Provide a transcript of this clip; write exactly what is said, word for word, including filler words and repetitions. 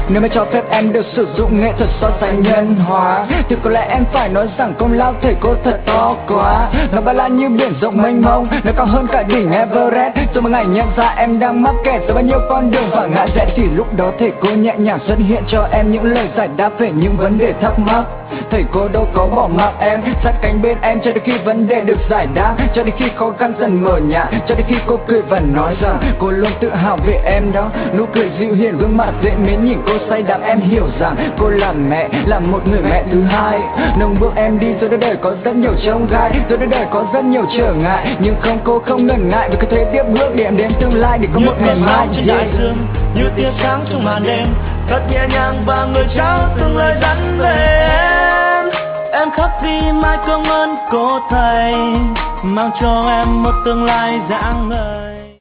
Nếu mà cho phép em được sử dụng nghệ thuật so sánh nhân hóa, thì có lẽ em phải nói rằng công lao thầy cô thật to quá. Nó bao la như biển rộng mênh mông, nó cao hơn cả đỉnh Everest. Rồi một ngày nhận ra em đang mắc kẹt giữa bao nhiêu con đường và ngã rẽ, thì lúc đó thầy cô nhẹ nhàng xuất hiện cho em những lời giải đáp về những vấn đề thắc mắc. Thầy cô đâu có bỏ mặc em, sát cánh bên em cho đến khi vấn đề được giải đáp, cho đến khi khó khăn dần mở nhạt, cho đến khi cô cười và nói rằng cô luôn tự hào về em đó. Nụ cười dịu hiền, gương mặt dễ mến, nhìn cô say đắm, em hiểu rằng cô là mẹ, là một người mẹ thứ hai. Nâng bước em đi rồi đời có rất nhiều chông gai, rồi đời có rất nhiều trở ngại, nhưng không, cô không ngần ngại vì cứ thế tiếp bước để em đến tương lai, để có một ngày mai. Trên đại dương như tia sáng trong màn đêm, thật nhẹ nhàng và người trao từng lời dẫn về em. Em khắc ghi mãi công ơn của thầy, mang cho em một tương lai rạng ngời.